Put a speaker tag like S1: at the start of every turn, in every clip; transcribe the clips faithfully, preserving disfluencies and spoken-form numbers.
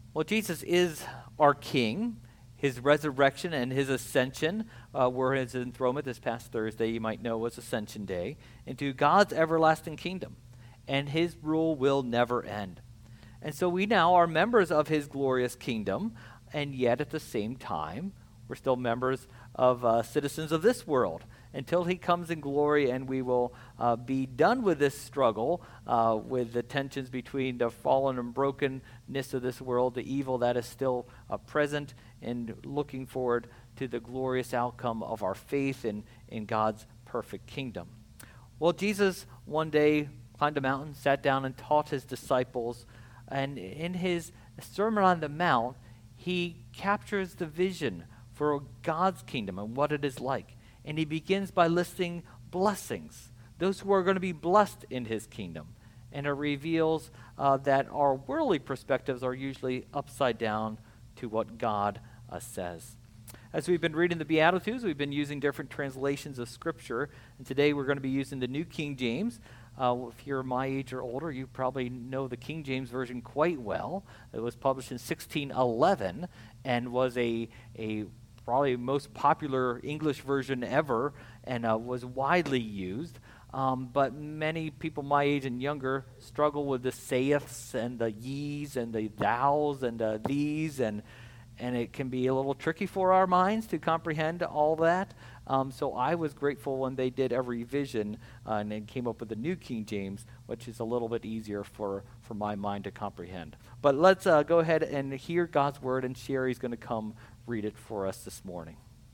S1: Well, Jesus is our King. His resurrection and his ascension uh, were his enthronement this past Thursday, you might know, was Ascension Day, into God's everlasting kingdom. And his rule will never end. And so we now are members of his glorious kingdom, and yet at the same time, we're still members of uh, citizens of this world until he comes in glory, and we will uh, be done with this struggle uh, with the tensions between the fallen and brokenness of this world, the evil that is still uh, present, and looking forward to the glorious outcome of our faith in, in God's perfect kingdom. Well, Jesus one day climbed a mountain, sat down, and taught his disciples, and in his Sermon on the Mount, he captures the vision for God's kingdom and what it is like. And he begins by listing blessings, those who are going to be blessed in his kingdom. And it reveals uh, that our worldly perspectives are usually upside down to what God uh, says. As we've been reading the Beatitudes, we've been using different translations of Scripture. And today we're going to be using the New King James. Uh, if you're my age or older, you probably know the King James Version quite well. It was published in sixteen eleven and was a, a probably most popular English version ever, and uh, was widely used. Um, but many people my age and younger struggle with the saiths and the ye's and the thous and the these, and and it can be a little tricky for our minds to comprehend all that. Um, so I was grateful when they did a revision uh, and then came up with the New King James, which is a little bit easier for, for my mind to comprehend. But let's uh, go ahead and hear God's word, and Sherry's going to come read it for us this morning.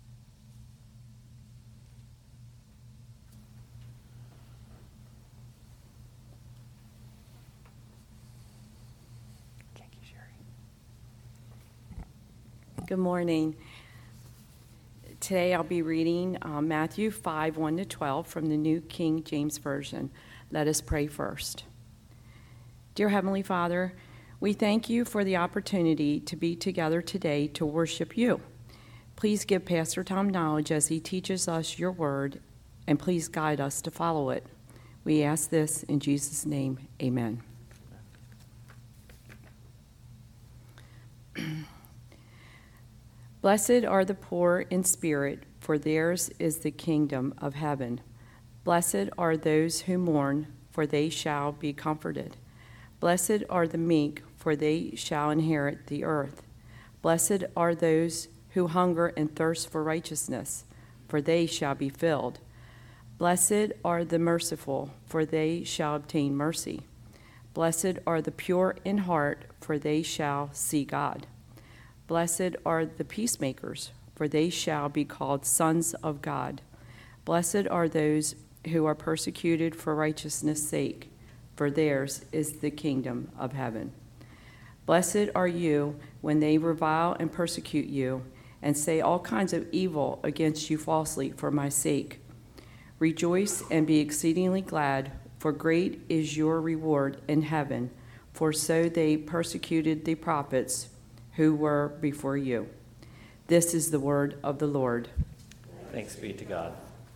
S1: Thank you, Sherry.
S2: Good morning. Today I'll be reading uh, Matthew five, one to twelve from the New King James Version. Let us pray first. Dear Heavenly Father, we thank you for the opportunity to be together today to worship you. Please give Pastor Tom knowledge as he teaches us your word, and please guide us to follow it. We ask this in Jesus' name, amen. Blessed are the poor in spirit, for theirs is the kingdom of heaven. Blessed are those who mourn, for they shall be comforted. Blessed are the meek, for they shall inherit the earth. Blessed are those who hunger and thirst for righteousness, for they shall be filled. Blessed are the merciful, for they shall obtain mercy. Blessed are the pure in heart, for they shall see God. Blessed are the peacemakers, for they shall be called sons of God. Blessed are those who are persecuted for righteousness' sake, for theirs is the kingdom of heaven. Blessed are you when they revile and persecute you, and say all kinds of evil against you falsely for my sake. Rejoice and be exceedingly glad, for great is your reward in heaven, for so they persecuted the prophets who were before you. This is the word of the Lord.
S1: Thanks be to God.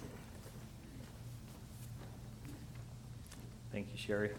S1: Thank you, Sherry.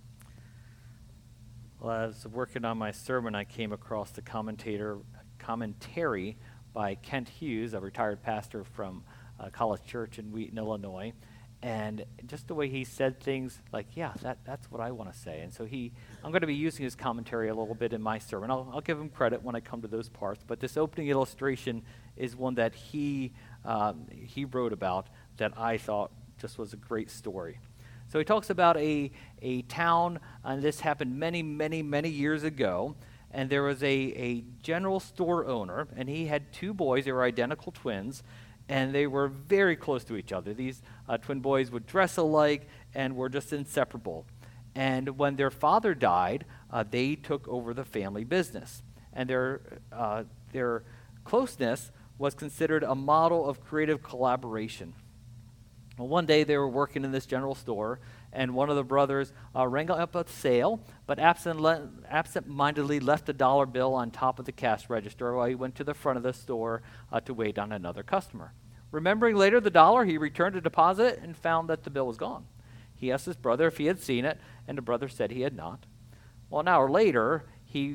S1: Well, as I was working on my sermon, I came across the commentator commentary by Kent Hughes, a retired pastor from uh, College Church in Wheaton, Illinois. And just the way he said things, like, yeah, that, that's what I want to say. And so he, I'm going to be using his commentary a little bit in my sermon. I'll, I'll give him credit when I come to those parts. But this opening illustration is one that he um, he wrote about that I thought just was a great story. So he talks about a, a town, and this happened many, many, many years ago. And there was a, a general store owner, and he had two boys. They were identical twins. And they were very close to each other. These uh, twin boys would dress alike and were just inseparable. And when their father died, uh, they took over the family business. And their uh, their closeness was considered a model of creative collaboration. Well, one day they were working in this general store, and one of the brothers uh, rang up a sale, but absent le- absent-mindedly left a dollar bill on top of the cash register while he went to the front of the store uh, to wait on another customer. Remembering later the dollar, he returned to deposit and found that the bill was gone. He asked his brother if he had seen it, and the brother said he had not. Well, an hour later, he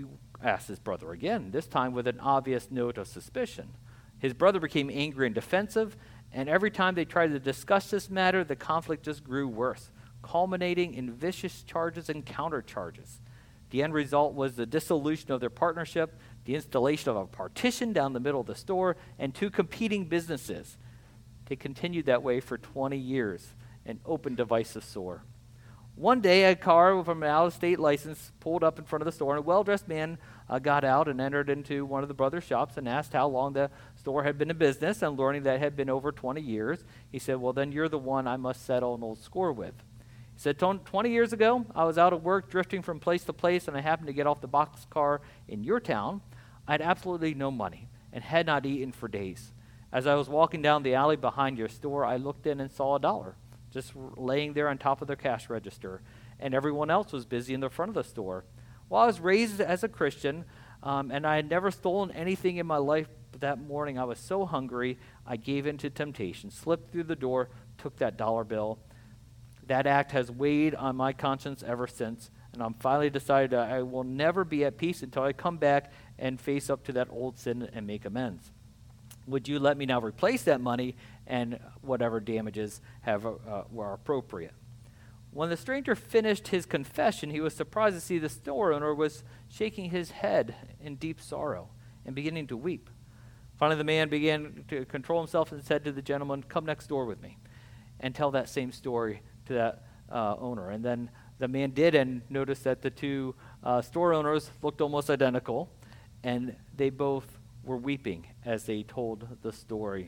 S1: asked his brother again, this time with an obvious note of suspicion. His brother became angry and defensive, and every time they tried to discuss this matter, the conflict just grew worse, culminating in vicious charges and countercharges. The end result was the dissolution of their partnership, the installation of a partition down the middle of the store, and two competing businesses. They continued that way for twenty years, an open divisive sore. One day, a car from an out-of-state license pulled up in front of the store, and a well-dressed man uh, got out and entered into one of the brothers' shops and asked how long the store had been in business, and learning that it had been over twenty years, he said, well, then you're the one I must settle an old score with. He said, twenty years ago, I was out of work drifting from place to place, and I happened to get off the boxcar in your town. I had absolutely no money and had not eaten for days. As I was walking down the alley behind your store, I looked in and saw a dollar just laying there on top of their cash register, and everyone else was busy in the front of the store. Well, I was raised as a Christian, um, and I had never stolen anything in my life, but that morning I was so hungry, I gave in to temptation, slipped through the door, took that dollar bill. That act has weighed on my conscience ever since, and I'm finally decided that I will never be at peace until I come back and face up to that old sin and make amends. Would you let me now replace that money and whatever damages have uh, were appropriate? When the stranger finished his confession, he was surprised to see the store owner was shaking his head in deep sorrow and beginning to weep. Finally, the man began to control himself and said to the gentleman, come next door with me and tell that same story to that uh, owner. And then the man did, and noticed that the two uh, store owners looked almost identical, and they both were weeping as they told the story.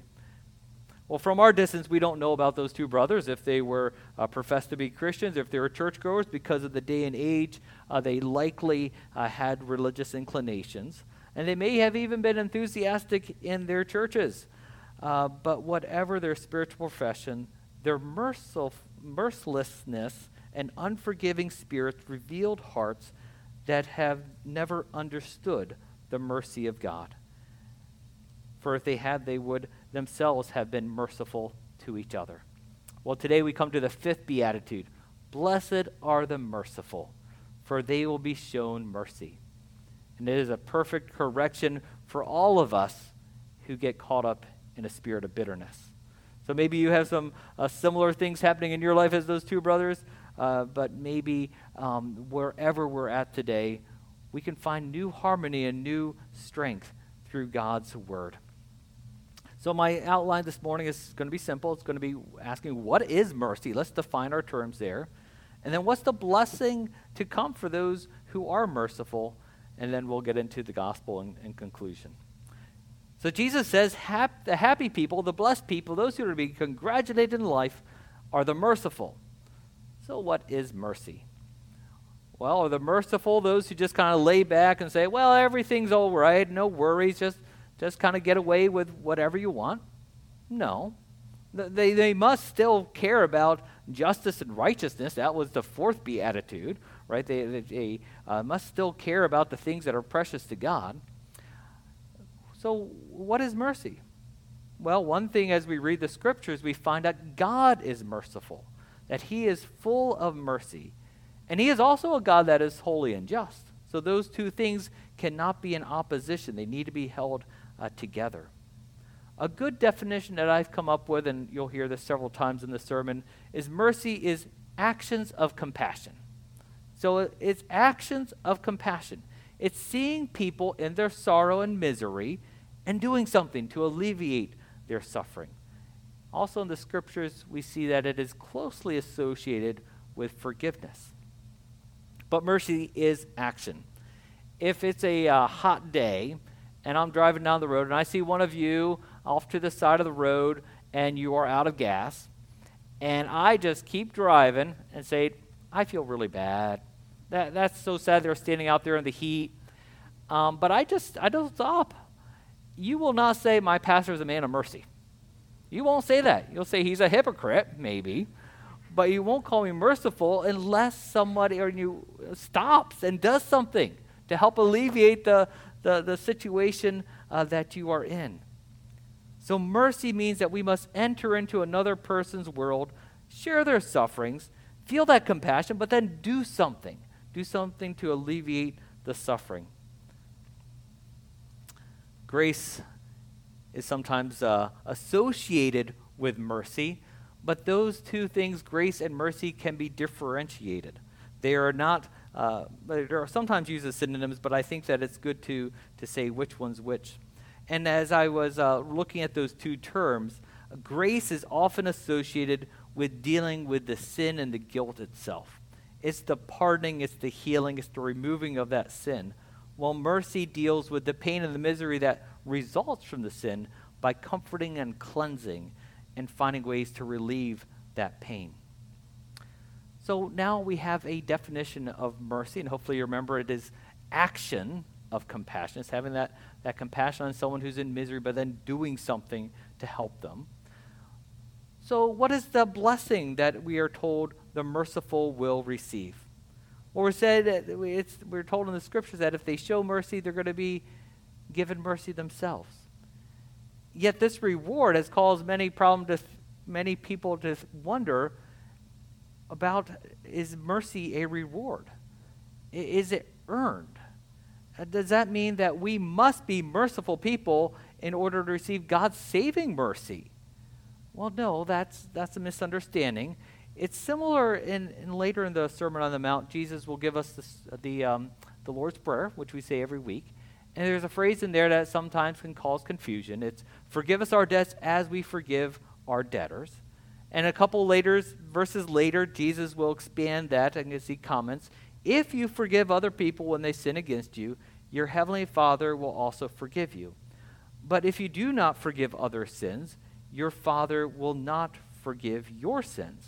S1: Well, from our distance, we don't know about those two brothers, if they were uh, professed to be Christians, if they were churchgoers. Because of the day and age, uh, they likely uh, had religious inclinations, and they may have even been enthusiastic in their churches. Uh, but whatever their spiritual profession, their mercil- mercilessness and unforgiving spirits revealed hearts that have never understood the mercy of God. For if they had, they would themselves have been merciful to each other. Well, today we come to the fifth beatitude. Blessed are the merciful, for they will be shown mercy. And it is a perfect correction for all of us who get caught up in a spirit of bitterness. So maybe you have some uh, similar things happening in your life as those two brothers, uh, but maybe um, wherever we're at today, we can find new harmony and new strength through God's word. So my outline this morning is going to be simple. It's going to be asking, what is mercy? Let's define our terms there. And then what's the blessing to come for those who are merciful? And then we'll get into the gospel in, in conclusion. So Jesus says, Hap- the happy people, the blessed people, those who are to be congratulated in life are the merciful. So what is mercy? Well, are the merciful those who just kind of lay back and say, well, everything's all right, no worries, just Just kind of get away with whatever you want? No. They, they must still care about justice and righteousness. That was the fourth beatitude, right? They, they, they uh, must still care about the things that are precious to God. So what is mercy? Well, one thing as we read the scriptures, we find out God is merciful, that he is full of mercy. And he is also a God that is holy and just. So those two things cannot be in opposition. They need to be held Uh, together. A good definition that I've come up with, and you'll hear this several times in the sermon, is mercy is actions of compassion. So it's actions of compassion. It's seeing people in their sorrow and misery and doing something to alleviate their suffering. Also in the scriptures, we see that it is closely associated with forgiveness. But mercy is action. If it's a uh, hot day, and I'm driving down the road, and I see one of you off to the side of the road, and you are out of gas, and I just keep driving and say, I feel really bad. That That's so sad they're standing out there in the heat. Um, but I just, I don't stop. You will not say, my pastor is a man of mercy. You won't say that. You'll say he's a hypocrite, maybe, but you won't call me merciful unless somebody or you stops and does something to help alleviate the The, the situation uh, that you are in. So mercy means that we must enter into another person's world, share their sufferings, feel that compassion, but then do something. Do something to alleviate the suffering. Grace is sometimes uh, associated with mercy, but those two things, grace and mercy, can be differentiated. They are not, uh, they are sometimes used as synonyms, but I think that it's good to, to say which one's which. And as I was uh, looking at those two terms, grace is often associated with dealing with the sin and the guilt itself. It's the pardoning, it's the healing, it's the removing of that sin, while mercy deals with the pain and the misery that results from the sin by comforting and cleansing and finding ways to relieve that pain. So now we have a definition of mercy, and hopefully you remember it is action of compassion. It's having that, that compassion on someone who's in misery, but then doing something to help them. So what is the blessing that we are told the merciful will receive? Well, we're, said, it's, we're told in the scriptures that if they show mercy, they're going to be given mercy themselves. Yet this reward has caused many problem to many people to wonder about, is mercy a reward? I- is it earned? Uh, does that mean that we must be merciful people in order to receive God's saving mercy? Well, no, that's that's a misunderstanding. It's similar in, in later in the Sermon on the Mount. Jesus will give us this, the um, the Lord's Prayer, which we say every week. And there's a phrase in there that sometimes can cause confusion. It's, forgive us our debts as we forgive our debtors. And a couple later, verses later, Jesus will expand that, and as he comments, if you forgive other people when they sin against you, your heavenly Father will also forgive you. But if you do not forgive other sins, your Father will not forgive your sins.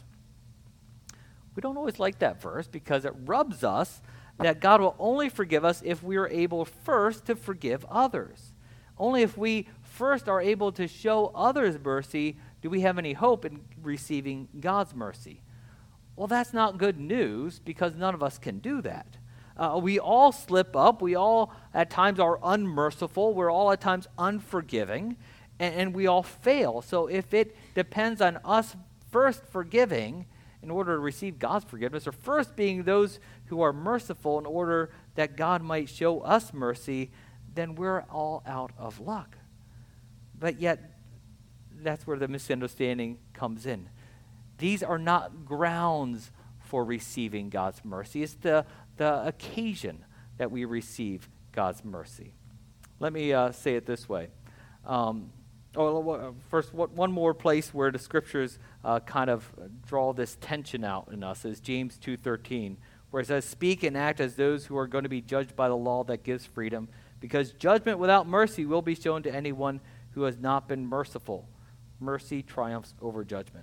S1: We don't always like that verse because it rubs us that God will only forgive us if we are able first to forgive others. Only if we first are able to show others mercy do we have any hope in receiving God's mercy. Well, that's not good news because none of us can do that. Uh, we all slip up. We all at times are unmerciful. We're all at times unforgiving, and, and we all fail. So if it depends on us first forgiving in order to receive God's forgiveness, or first being those who are merciful in order that God might show us mercy, then we're all out of luck. But yet, that's where the misunderstanding comes in. These are not grounds for receiving God's mercy. It's the, the occasion that we receive God's mercy. Let me uh, say it this way. Um, oh, first, one more place where the scriptures uh, kind of draw this tension out in us is James two thirteen, where it says, speak and act as those who are going to be judged by the law that gives freedom, because judgment without mercy will be shown to anyone who has not been merciful. Mercy triumphs over judgment.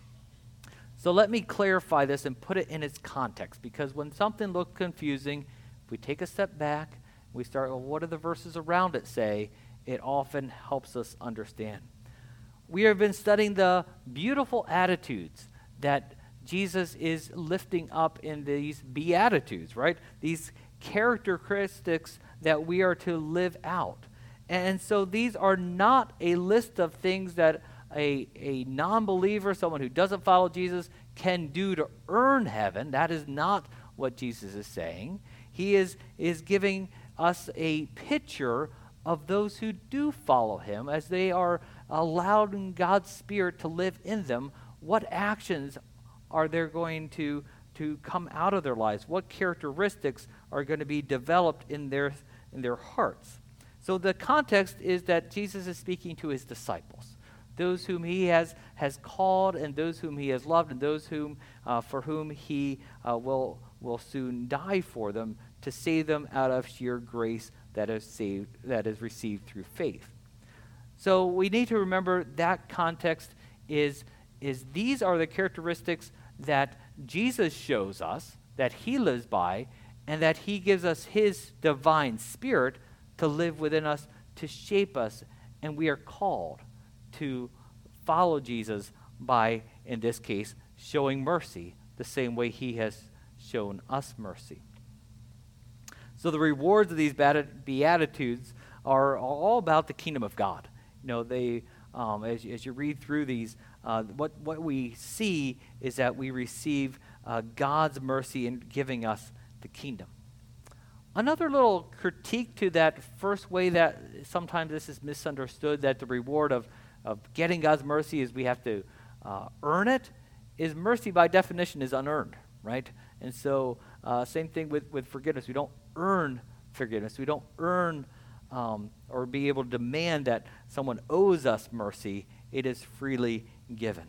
S1: So let me clarify this and put it in its context, because when something looks confusing, if we take a step back, we start, well, what do the verses around it say? It often helps us understand. We have been studying the beautiful attitudes that Jesus is lifting up in these Beatitudes, right? These characteristics that we are to live out. And so these are not a list of things that a, a non-believer, someone who doesn't follow Jesus, can do to earn heaven. That is not what Jesus is saying. He is, is giving us a picture of those who do follow him as they are allowing God's Spirit to live in them. What actions are there going to, to come out of their lives? What characteristics are going to be developed in their, in their hearts? So the context is that Jesus is speaking to his disciples, those whom he has, has called and those whom he has loved and those whom uh, for whom he uh, will, will soon die for them to save them out of sheer grace that is saved, that is received through faith. So we need to remember that context is, is these are the characteristics that Jesus shows us, that he lives by, and that he gives us his divine Spirit to live within us, to shape us, and we are called to follow Jesus by, in this case, showing mercy the same way he has shown us mercy. So the rewards of these Beatitudes are all about the kingdom of God. You know, they, um, as, as you read through these, uh, what, what we see is that we receive uh, God's mercy in giving us the kingdom. Another little critique to that first way that sometimes this is misunderstood, that the reward of, of getting God's mercy is we have to uh, earn it, is mercy by definition is unearned, right? And so uh, same thing with, with forgiveness. We don't earn forgiveness. We don't earn um, or be able to demand that someone owes us mercy. It is freely given.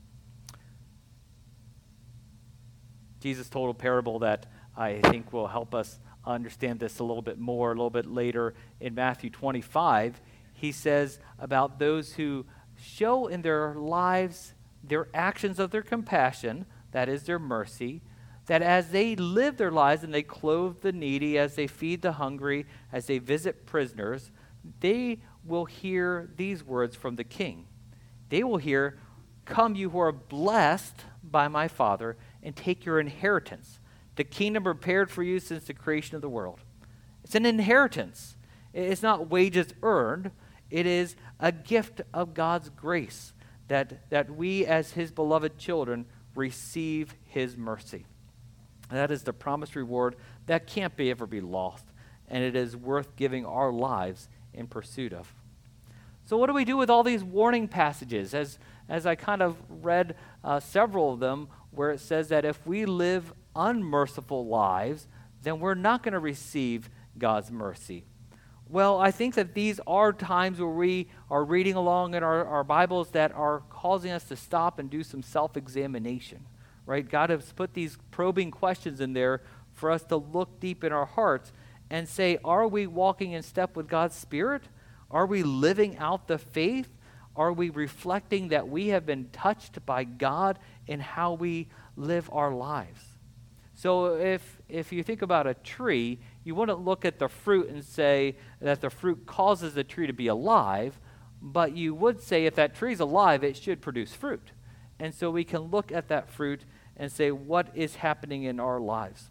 S1: Jesus told a parable that I think will help us understand this a little bit more, a little bit later in Matthew twenty-five. He says about those who show in their lives their actions of their compassion, that is their mercy, that as they live their lives and they clothe the needy, as they feed the hungry, as they visit prisoners, they will hear these words from the King. They will hear, "Come, you who are blessed by my Father, and take your inheritance, the kingdom prepared for you since the creation of the world." It's an inheritance. It's not wages earned. It is a gift of God's grace that, that we as his beloved children receive his mercy. That is the promised reward that can't be ever be lost, and it is worth giving our lives in pursuit of. So what do we do with all these warning passages? As, as I kind of read uh, several of them, where it says that if we live unmerciful lives, then we're not going to receive God's mercy. Well, I think that these are times where we are reading along in our, our Bibles that are causing us to stop and do some self-examination, right? God has put these probing questions in there for us to look deep in our hearts and say, are we walking in step with God's Spirit? Are we living out the faith? Are we reflecting that we have been touched by God in how we live our lives? So if if you think about a tree, you wouldn't look at the fruit and say that the fruit causes the tree to be alive, but you would say if that tree's alive, it should produce fruit. And so we can look at that fruit and say, what is happening in our lives?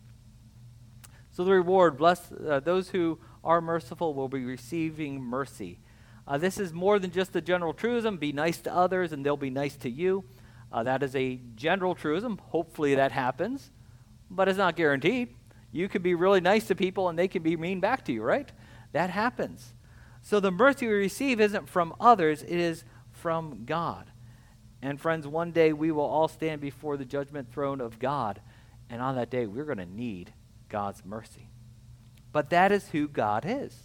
S1: So the reward, bless uh, those who are merciful will be receiving mercy. Uh, this is more than just the general truism, be nice to others and they'll be nice to you. Uh, that is a general truism. Hopefully that happens, but it's not guaranteed. You could be really nice to people and they can be mean back to you, right? That happens. So the mercy we receive isn't from others, it is from God. And friends, one day we will all stand before the judgment throne of God, and on that day we're going to need God's mercy. But that is who God is.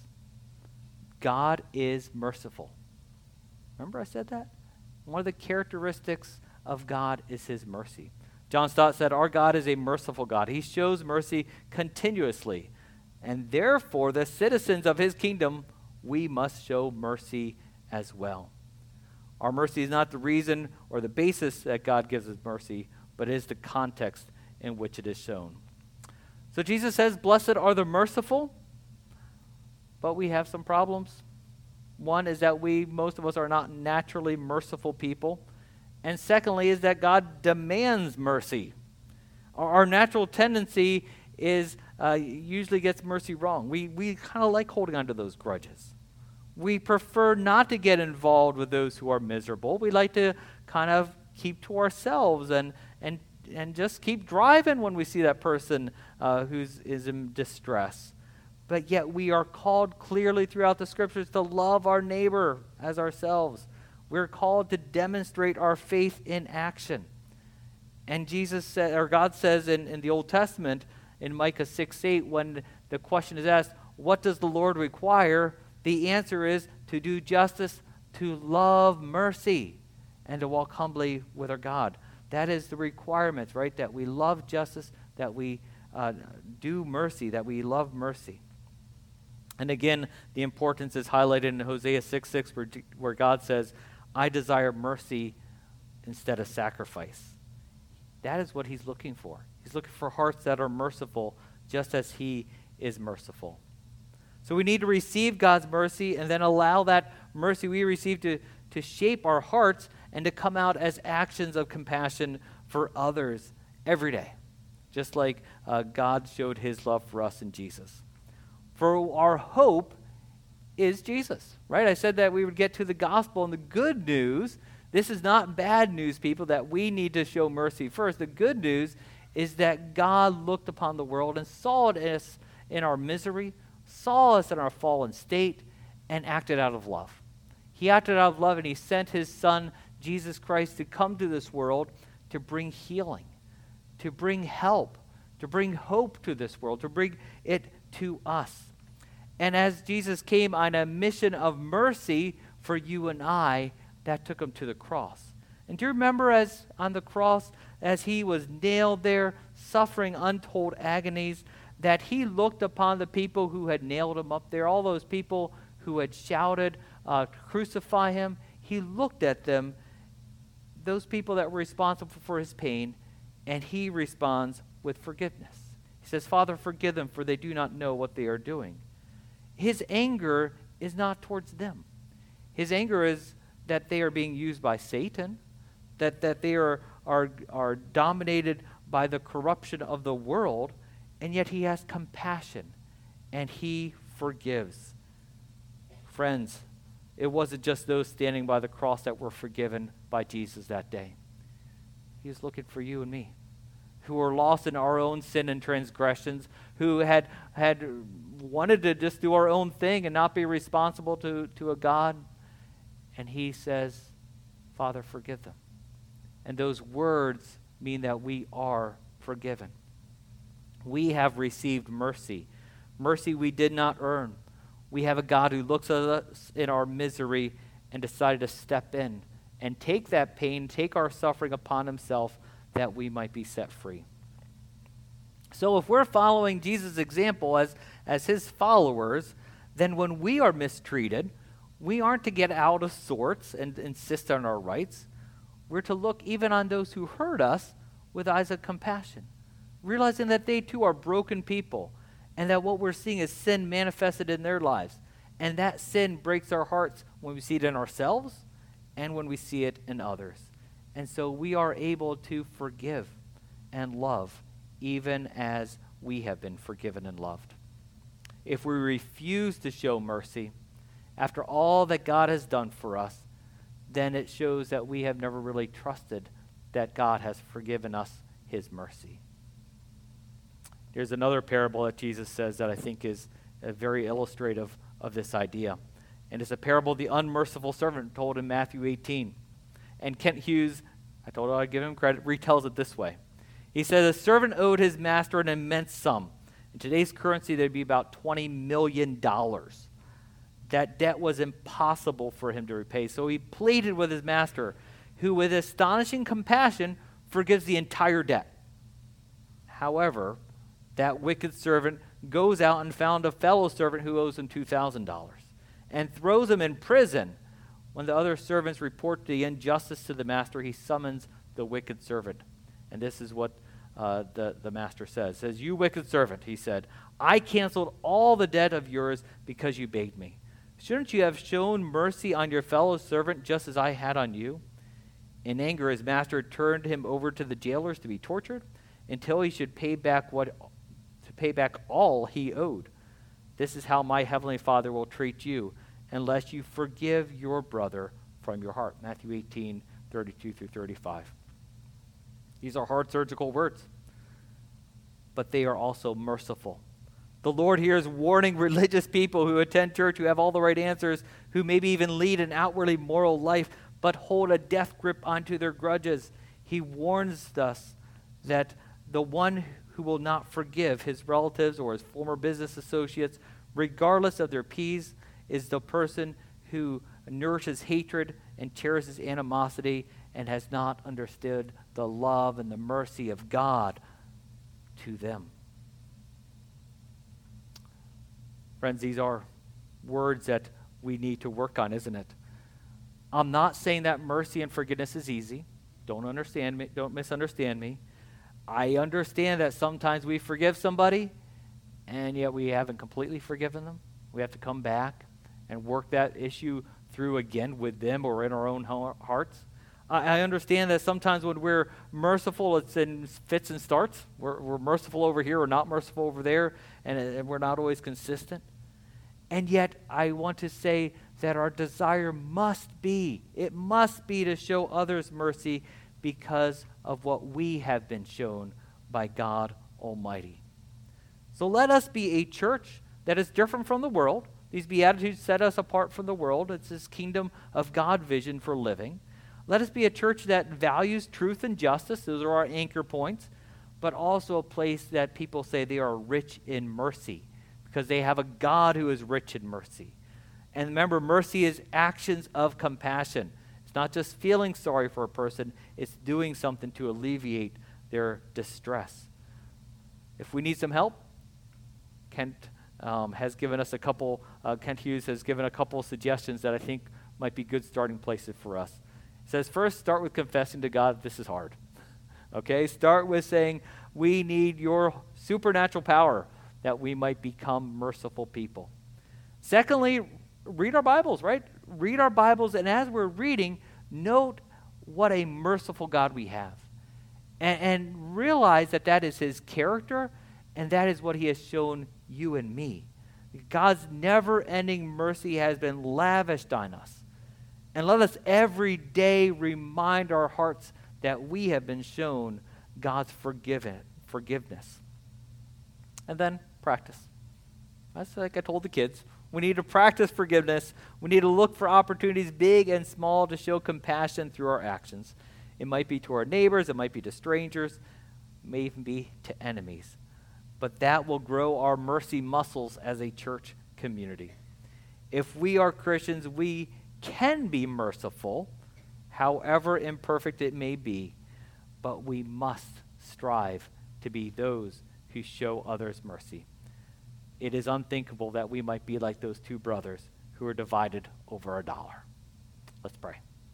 S1: God is merciful. Remember I said that? One of the characteristics of God is his mercy. John Stott said, our God is a merciful God. He shows mercy continuously. And therefore, the citizens of his kingdom, we must show mercy as well. Our mercy is not the reason or the basis that God gives us mercy, but it is the context in which it is shown. So Jesus says, blessed are the merciful, but we have some problems. One is that we, most of us, are not naturally merciful people. And secondly is that God demands mercy. Our, our natural tendency is uh, usually gets mercy wrong. We, we kind of like holding on to those grudges. We prefer not to get involved with those who are miserable. We like to kind of keep to ourselves and and and just keep driving when we see that person uh, who is in distress. But yet we are called clearly throughout the scriptures to love our neighbor as ourselves. We're called to demonstrate our faith in action. And Jesus said, or God says in, in the Old Testament, in Micah six eight, when the question is asked, what does the Lord require? The answer is to do justice, to love mercy, and to walk humbly with our God. That is the requirements, right? That we love justice, that we uh, do mercy, that we love mercy. And again, the importance is highlighted in Hosea six six, where, where God says, I desire mercy instead of sacrifice. That is what he's looking for. He's looking for hearts that are merciful, just as he is merciful. So we need to receive God's mercy and then allow that mercy we receive to, to shape our hearts and to come out as actions of compassion for others every day, just like uh, God showed his love for us in Jesus. For our hope is Jesus, right? I said that we would get to the gospel and the good news. This is not bad news, people, that we need to show mercy first. The good news is that God looked upon the world and saw it as in our misery, saw us in our fallen state, and acted out of love. He acted out of love, and he sent his son, Jesus Christ, to come to this world to bring healing, to bring help, to bring hope to this world, to bring it to us. And as Jesus came on a mission of mercy for you and I, that took him to the cross. And do you remember as on the cross, as he was nailed there, suffering untold agonies, that he looked upon the people who had nailed him up there, all those people who had shouted, uh, crucify him. He looked at them, those people that were responsible for his pain, and he responds with forgiveness. He says, Father, forgive them, for they do not know what they are doing. His anger is not towards them. His anger is that they are being used by Satan, that, that they are, are, are dominated by the corruption of the world, and yet he has compassion, and he forgives. Friends, it wasn't just those standing by the cross that were forgiven by Jesus that day. He was looking for you and me, who were lost in our own sin and transgressions, who had had wanted to just do our own thing and not be responsible to, to a God. And he says, Father, forgive them. And those words mean that we are forgiven. We have received mercy, mercy we did not earn. We have a God who looks at us in our misery and decided to step in and take that pain, take our suffering upon himself, that we might be set free. So if we're following Jesus' example as, as his followers, then when we are mistreated, we aren't to get out of sorts and insist on our rights. We're to look even on those who hurt us with eyes of compassion, realizing that they too are broken people, and that what we're seeing is sin manifested in their lives. And that sin breaks our hearts when we see it in ourselves and when we see it in others. And so we are able to forgive and love even as we have been forgiven and loved. If we refuse to show mercy after all that God has done for us, then it shows that we have never really trusted that God has forgiven us his mercy. There's another parable that Jesus says that I think is uh, very illustrative of this idea. And it's a parable of the unmerciful servant told in Matthew eighteen. And Kent Hughes, I told him I'd give him credit, retells it this way. He says, a servant owed his master an immense sum. In today's currency, there'd be about twenty million dollars. That debt was impossible for him to repay. So he pleaded with his master, who with astonishing compassion forgives the entire debt. However, that wicked servant goes out and found a fellow servant who owes him two thousand dollars and throws him in prison. When the other servants report the injustice to the master, he summons the wicked servant. And this is what uh, the, the master says. says, you wicked servant, he said, I canceled all the debt of yours because you begged me. Shouldn't you have shown mercy on your fellow servant just as I had on you? In anger, his master turned him over to the jailers to be tortured until he should pay back what to pay back all he owed. This is how my heavenly Father will treat you unless you forgive your brother from your heart. Matthew eighteen, thirty-two through thirty-five. These are hard surgical words, but they are also merciful. The Lord here is warning religious people who attend church, who have all the right answers, who maybe even lead an outwardly moral life, but hold a death grip onto their grudges. He warns us that the one who will not forgive his relatives or his former business associates, regardless of their peas, is the person who nourishes hatred and cherishes animosity and has not understood the love and the mercy of God to them. Friends, these are words that we need to work on, isn't it? I'm not saying that mercy and forgiveness is easy. Don't understand me. Don't misunderstand me. I understand that sometimes we forgive somebody, and yet we haven't completely forgiven them. We have to come back and work that issue through again with them or in our own hearts. I understand that sometimes when we're merciful, it's in fits and starts. We're, we're merciful over here or not merciful over there, and, and we're not always consistent. And yet, I want to say that our desire must be, it must be to show others mercy because of what we have been shown by God Almighty. So let us be a church that is different from the world. These Beatitudes set us apart from the world. It's this kingdom of God vision for living. Let us be a church that values truth and justice. Those are our anchor points. But also a place that people say they are rich in mercy because they have a God who is rich in mercy. And remember, mercy is actions of compassion. It's not just feeling sorry for a person. It's doing something to alleviate their distress. If we need some help, Kent um, has given us a couple, uh, Kent Hughes has given a couple suggestions that I think might be good starting places for us. He says, first, start with confessing to God, this is hard. Okay, start with saying, we need your supernatural power that we might become merciful people. Secondly, read our Bibles, right? Read our Bibles, and as we're reading, note what a merciful God we have. And, and realize that that is his character, and that is what he has shown you and me. God's never-ending mercy has been lavished on us. And let us every day remind our hearts that we have been shown God's forgiven, forgiveness. And then practice. That's like I told the kids. We need to practice forgiveness. We need to look for opportunities, big and small, to show compassion through our actions. It might be to our neighbors. It might be to strangers. It may even be to enemies. But that will grow our mercy muscles as a church community. If we are Christians, we can be merciful, however imperfect it may be, but we must strive to be those who show others mercy. It is unthinkable that we might be like those two brothers who are divided over a dollar. Let's pray.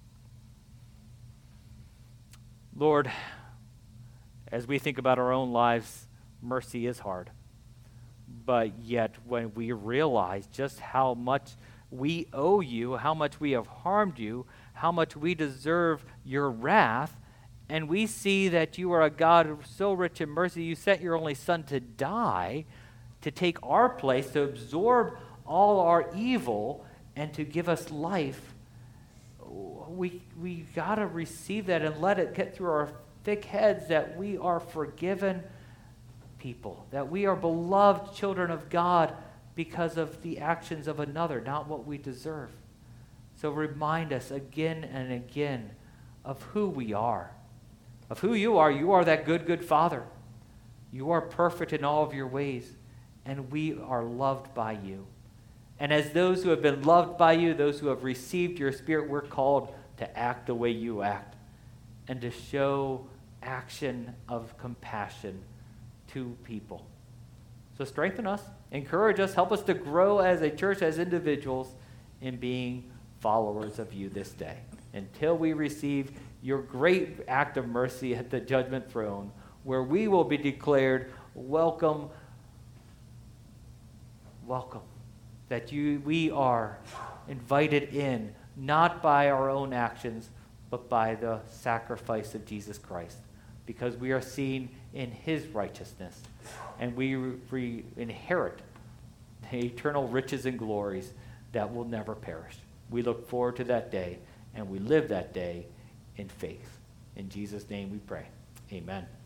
S1: Lord, as we think about our own lives, mercy is hard. But yet, when we realize just how much we owe you, how much we have harmed you, how much we deserve your wrath, and we see that you are a God so rich in mercy, you sent your only Son to die, to take our place, to absorb all our evil, and to give us life. We we got to receive that and let it get through our thick heads that we are forgiven people, that we are beloved children of God because of the actions of another, not what we deserve. So remind us again and again of who we are, of who you are. You are that good, good Father. You are perfect in all of your ways, and we are loved by you. And as those who have been loved by you, those who have received your Spirit, we're called to act the way you act and to show action of compassion to people. So strengthen us, encourage us, help us to grow as a church, as individuals, in being followers of you this day. Until we receive your great act of mercy at the judgment throne, where we will be declared, welcome, welcome. That you, we are invited in, not by our own actions, but by the sacrifice of Jesus Christ, because we are seen in his righteousness, and we re- inherit the eternal riches and glories that will never perish. We look forward to that day, and we live that day in faith. In Jesus' name we pray. Amen.